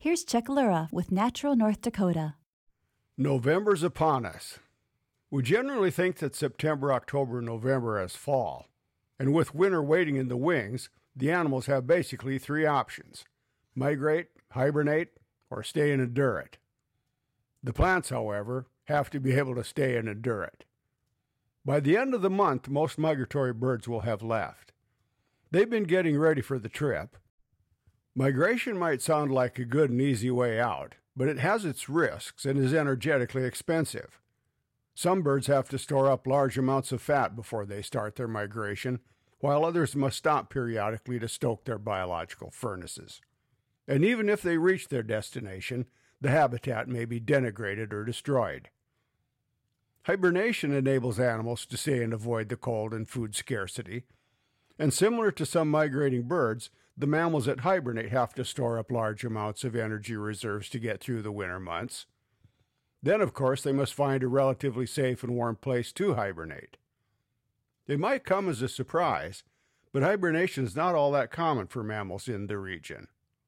Here's Chuck Lura with Natural North Dakota. November's upon us. We generally think that September, October, and November as fall. And with winter waiting in the wings, the animals have basically three options: migrate, hibernate, or stay and endure it. The plants, however, have to be able to stay and endure it. By the end of the month, most migratory birds will have left. They've been getting ready for the trip. Migration might sound like a good and easy way out, but it has its risks and is energetically expensive. Some birds have to store up large amounts of fat before they start their migration, while others must stop periodically to stoke their biological furnaces. And even if they reach their destination, the habitat may be denigrated or destroyed. Hibernation enables animals to stay and avoid the cold and food scarcity. And similar to some migrating birds, the mammals that hibernate have to store up large amounts of energy reserves to get through the winter months. Then, of course, they must find a relatively safe and warm place to hibernate. It might come as a surprise, but hibernation is not all that common for mammals in the region.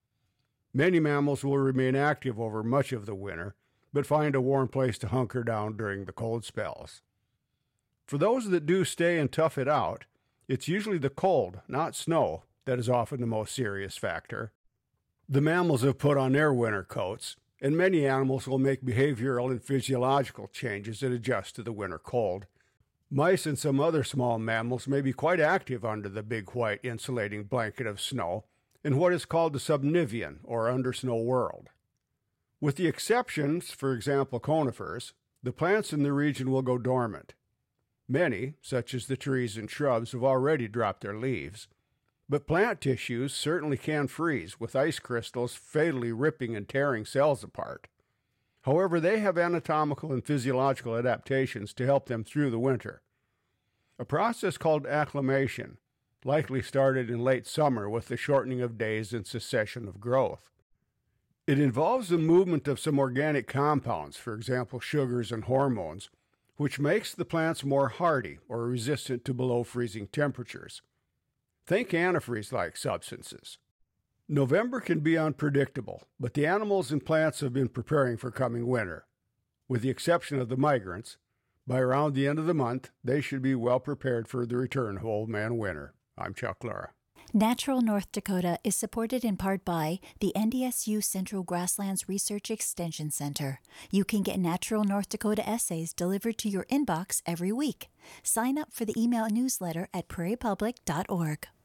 Many mammals will remain active over much of the winter, but find a warm place to hunker down during the cold spells. For those that do stay and tough it out, it's usually the cold, not snow, that is often the most serious factor. The mammals have put on their winter coats, and many animals will make behavioral and physiological changes that adjust to the winter cold. Mice and some other small mammals may be quite active under the big white insulating blanket of snow in what is called the subnivean, or undersnow world. With the exceptions, for example conifers, the plants in the region will go dormant. Many, such as the trees and shrubs, have already dropped their leaves, but plant tissues certainly can freeze, with ice crystals fatally ripping and tearing cells apart. However, they have anatomical and physiological adaptations to help them through the winter. A process called acclimation likely started in late summer with the shortening of days and cessation of growth. It involves the movement of some organic compounds, for example sugars and hormones, which makes the plants more hardy or resistant to below freezing temperatures. Think antifreeze-like substances. November can be unpredictable, but the animals and plants have been preparing for coming winter. With the exception of the migrants, by around the end of the month, they should be well prepared for the return of Old Man Winter. I'm Chuck Lura. Natural North Dakota is supported in part by the NDSU Central Grasslands Research Extension Center. You can get Natural North Dakota essays delivered to your inbox every week. Sign up for the email newsletter at prairiepublic.org.